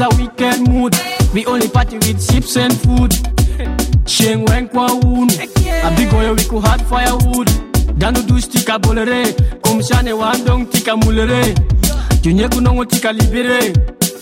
a weekend mood. We only party with chips and food. Sheng weng kwa un. A big oil we could hot firewood. Danu du stika bolere. Kumshane wandong tika mulere. Junye kunongo tika libere.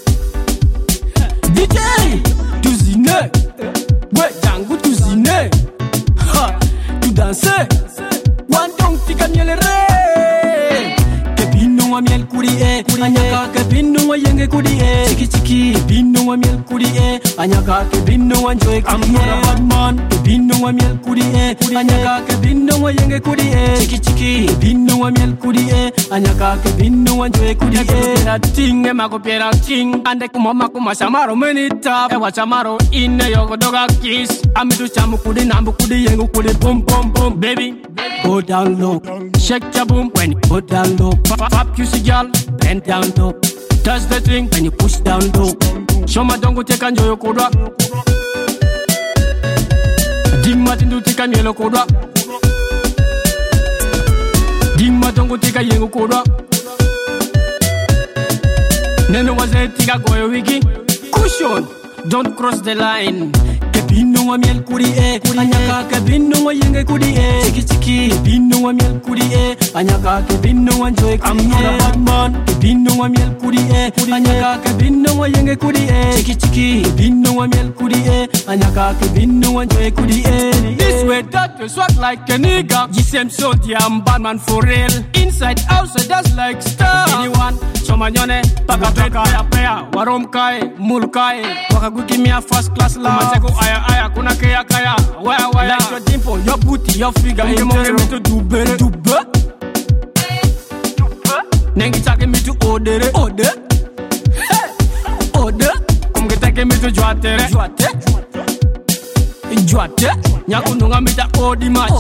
DJ Tuzine. Ouais, Django Tuzine. Ha, tu danser. Wandong tika mielere. Kebino wa miel kuri anyaka kebino wa yenge kuri chiki chiki. Kebino wa miel kuri anyaka kebino wa joy kuri I'm not a bad man. Kebino wa miel kuri anyaka kebino wa yenge kuri chiki chiki. Kebino wa miel kuri anyaka kebino wa joy kuri that thing e makopera king ande kumama kuma samaro menita e wa samaro ine yogo doga kiss amitu chamu kudi nambu kudi yengu kudi boom boom boom baby go down low shake your boom when you go down low pop you see girl bend down low touch the thing when you push down low show my dongo take anjo kodwa dimma tindu tika mielo kodwa dimma dongo tika yengu kodwa Neno waze tika goyo wiki Cushion, don't cross the line Kebino wa miel kuri anyaka kebino wa yenge kuri chiki chiki. Kebino wa miel kuri anyaka kebino wa joy kuri I'm not a bad man. Kebino wa miel kuri anyaka kebino wa yenge kuri chiki chiki. Kebino wa miel kuri anyaka kebino wa joy kuri This way that you swag like a nigga. GSM soldier, I'm bad man for real. Inside, outside, that's like star. Anyone, somanyone, paka peka, pea, warom kai, mul kai. Wakaguki me a first class love. Masego aya, kuna kaya, waya. Like your dimple, your booty, your figure. You want me to do better, do better. Nengi take me to order. Hey, order. Come get take me to Joate. Nyakununga me to order match.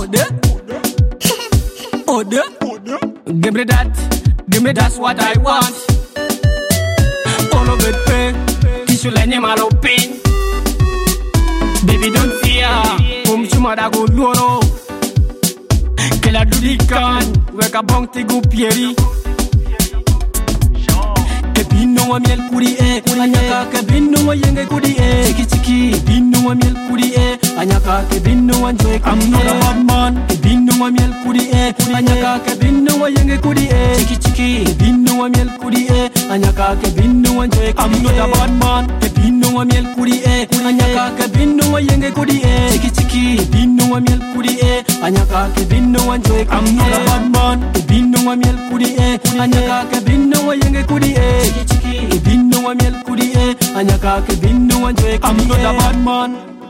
Order. Give me that's what I want. All of it pay. Kishulenye malopin. Baby don't fear. Kumchumada go loro. Kela dudikan. Weka bong tigu pieri. Kebino wa miel kuri anyaka kebino wa yenge kuri chiki chiki. Kebino wa miel kuri anyaka kebino wa joy kuri I'm not a bad man. Kebino wa miel kuri anyaka kebino wa yenge kuri chiki chiki. Kebino wa miel kuri anyaka kebino wa joy kuri I'm not a bad man. Kebino wa miel kuri anyaka kebino wa yenge kuri chiki chiki. Kebino wa miel kuri anyaka kebino wa joy kuri I'm not a bad man. Kebino wa miel kuri anyaka kebino wa yenge kuri chiki chiki. Kebino wa miel kuri anyaka kebino wa joy kuri I'm not a bad man.